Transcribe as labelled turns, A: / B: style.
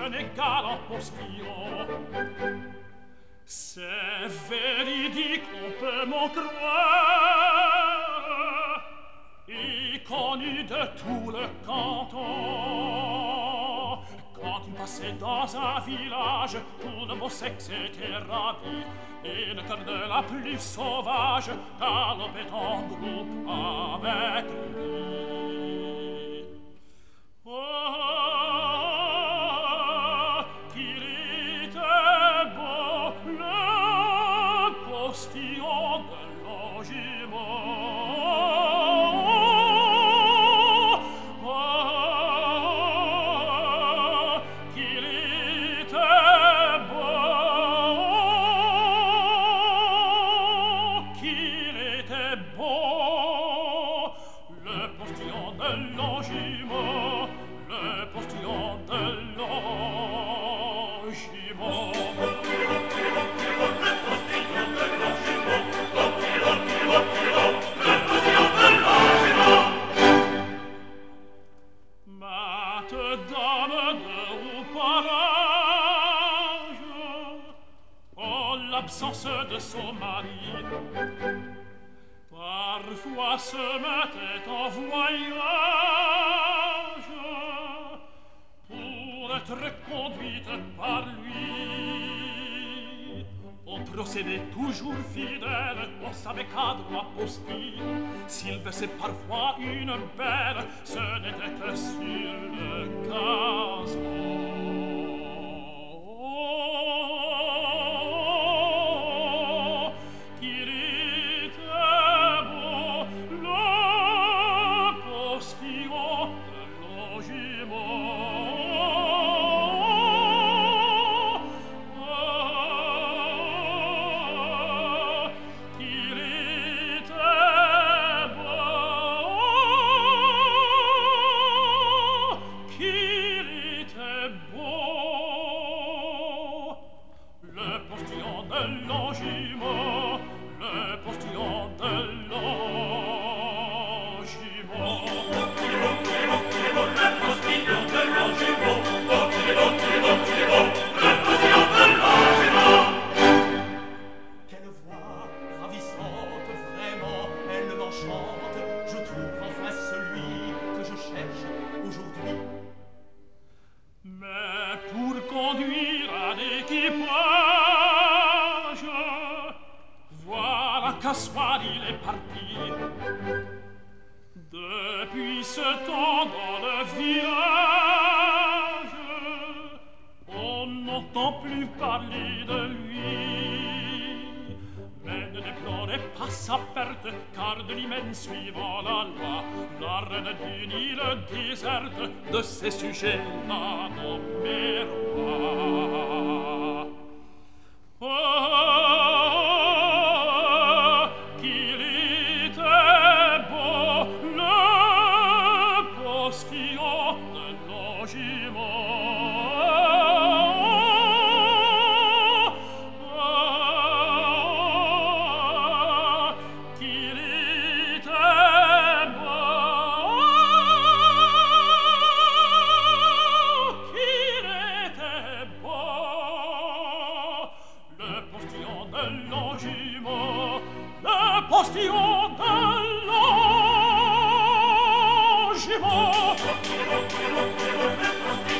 A: jeune et galant postillon. C'est véridique, on peut m'en croire, et connu de tout le canton. Quand il passait dans un village, tout le beau sexe était ravi, et le cœur de la plus sauvage galopait en groupe avec lui. Oh, qu'il était beau, le postillon de logiment. L'absence de son mari parfois se mettait en voyage pour être conduite par lui. On procédait toujours fidèle, on savait qu'à droit postillon, s'il baissait parfois une belle, ce n'était que sur le gazon. Soit il est parti. Depuis ce temps dans le village, on n'entend plus parler de lui. Mais ne déplorez pas sa perte, car de l'hymen suivant la loi, la reine d'une île déserte de ses sujets l'a nommé roi. Oh, postillon de logiment.